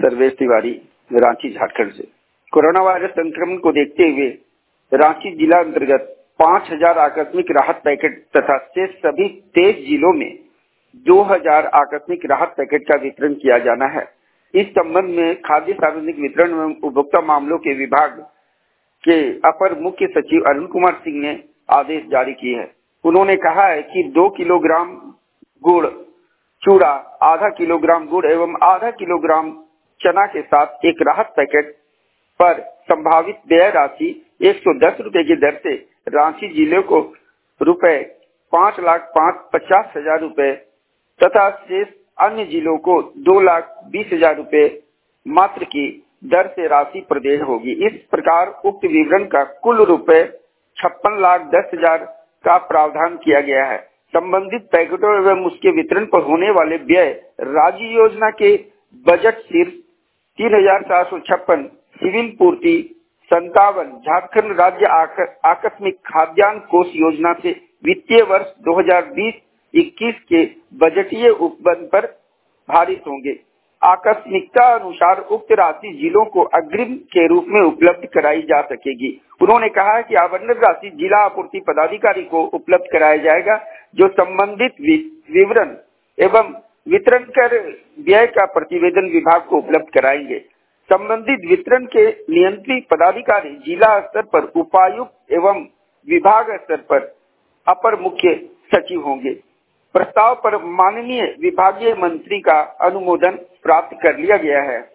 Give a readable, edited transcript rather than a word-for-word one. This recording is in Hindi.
सर्वेश तिवारी, रांची, झारखंड से। कोरोना वायरस संक्रमण को देखते हुए रांची जिला अंतर्गत 5000 आकस्मिक राहत पैकेट तथा शेष सभी 23 जिलों में 2000 आकस्मिक राहत पैकेट का वितरण किया जाना है। इस संबंध में खाद्य सार्वजनिक वितरण एवं उपभोक्ता मामलों के विभाग के अपर मुख्य सचिव अरुण कुमार सिंह ने आदेश जारी किए हैं। उन्होंने कहा है कि 2 किलोग्राम गुड़, चूड़ा, आधा किलोग्राम गुड़ एवं आधा किलोग्राम चना के साथ एक राहत पैकेट पर संभावित व्यय राशि 110 रुपए की दर से रांची जिले को रुपए 5,50,000 रुपए तथा शेष अन्य जिलों को 2,20,000 रुपए मात्र की दर से राशि प्रदेय होगी। इस प्रकार उक्त विवरण का कुल रुपए 56,10,000 का प्रावधान किया गया है। संबंधित पैकेटों एवं उसके वितरण पर होने वाले व्यय राज्य योजना के बजट शीर्ष 3,456, सिविल पूर्ति 57, झारखंड राज्य आकस्मिक खाद्यान्न कोष योजना से वित्तीय वर्ष 2020-21 के बजटीय उपबंध पर भारित होंगे। आकस्मिकता अनुसार उक्त राशि जिलों को अग्रिम के रूप में उपलब्ध कराई जा सकेगी। उन्होंने कहा कि आवंटन राशि जिला आपूर्ति पदाधिकारी को उपलब्ध कराया जाएगा, जो संबंधित विवरण एवं वितरण कर व्यय का प्रतिवेदन विभाग को उपलब्ध कराएंगे। संबंधित वितरण के नियंत्री पदाधिकारी जिला स्तर पर उपायुक्त एवं विभाग स्तर पर अपर मुख्य सचिव होंगे। प्रस्ताव पर माननीय विभागीय मंत्री का अनुमोदन प्राप्त कर लिया गया है।